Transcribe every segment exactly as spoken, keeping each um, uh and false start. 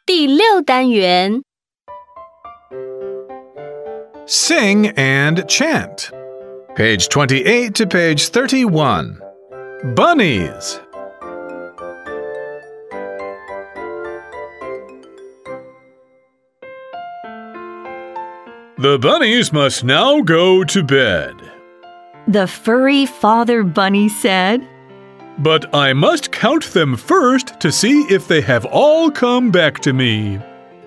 第六单元 Sing and chant. Page twenty-eight to page thirty-one. Bunnies. The bunnies must now go to bed. The furry father bunny said. But I must count them first to see if they have all come back to me.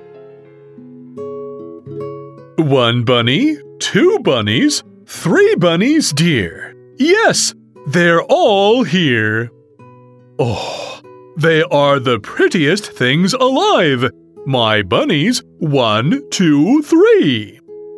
One bunny, two bunnies, three bunnies, dear. Yes, they're all here. Oh, they are the prettiest things alive. My bunnies, one, two, three.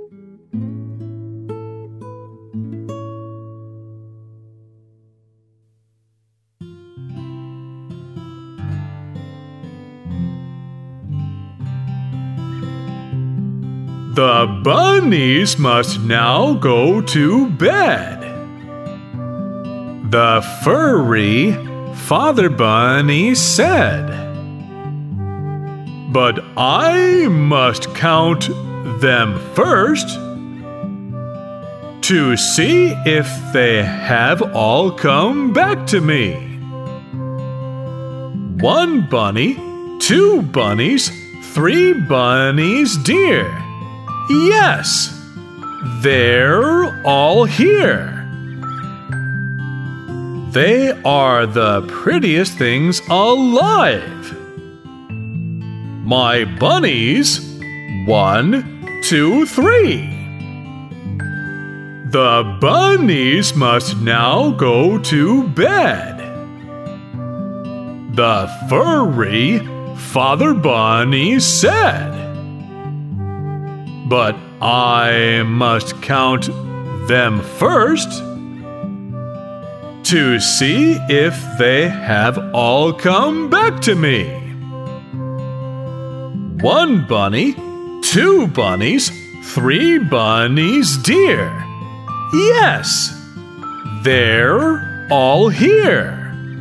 The bunnies must now go to bed. The furry father bunny said. But I must count them first to see if they have all come back to me. One bunny, two bunnies, three bunnies, dear. Yes, they're all here. They are the prettiest things alive. My bunnies, one, two, three. The bunnies must now go to bed. The furry father bunny said. But I must count them first to see if they have all come back to me. One bunny, two bunnies, three bunnies, dear. Yes, they're all here.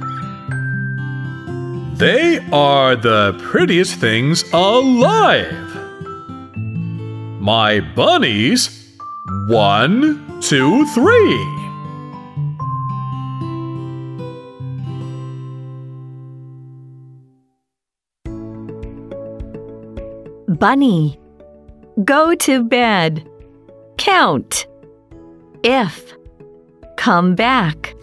They are the prettiest things alive. My bunnies, one, two, three. Bunny, go to bed. Count. If, come back.